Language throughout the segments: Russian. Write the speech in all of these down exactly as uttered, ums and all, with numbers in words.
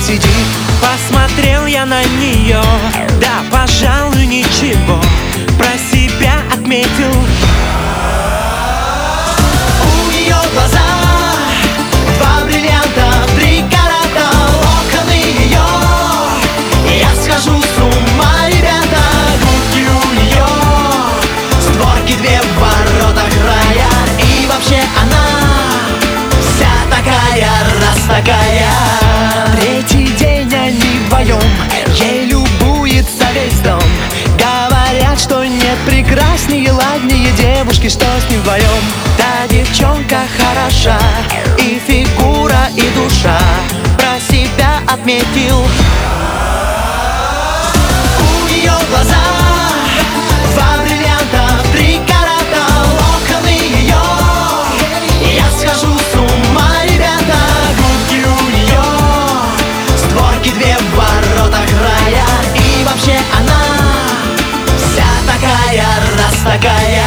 сидит. Посмотрел я на нее, да, пожалуй, ничего. Про себя отметил. У нее глаза два бриллианта, три карата, локоны ее. Я схожу с ума, ребята, губки у нее, створки две в воротах рая. И вообще она вся такая, раз такая. Третий день они вдвоем, ей любуется весь дом. Говорят, что нет прекраснее, ладнее девушки, что с ним вдвоем. Та девчонка хороша, и фигура, и душа. Про себя отметил. У нее глаза два бриллианта, три карата, локоны ее. Я схожу с ума, ребята, губки у нее, створки две в воротах рая. И вообще она вся такая, раз такая.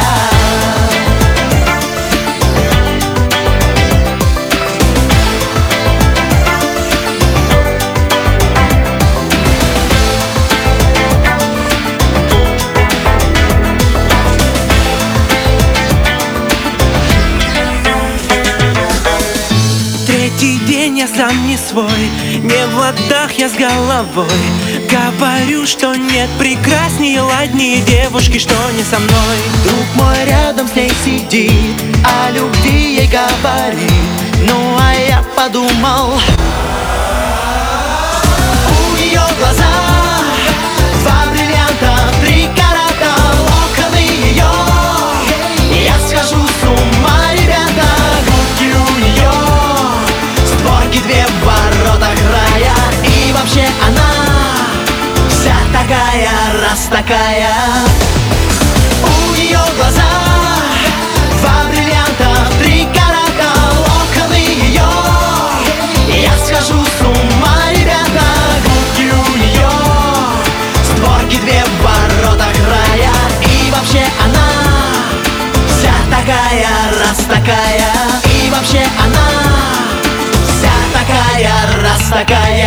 Третий день я сам не свой, не в ладах я с головой. Говорю, что нет прекраснее, ладнее девушки, что не со мной. Друг мой рядом с ней сидит, о любви ей говорит. Ну а я подумал, у нее глаза два бриллианта, три карата, локоны ее. Я схожу с ума, ребята, губки у нее, створки две в воротах рая. И вообще она вся такая, раз такая. У нее глаза два бриллианта, три карата, локоны ее. Я схожу с ума, ребята, губки у нее, створки две в воротах рая. И вообще она вся такая, раз такая. И вообще она вся такая, раз такая.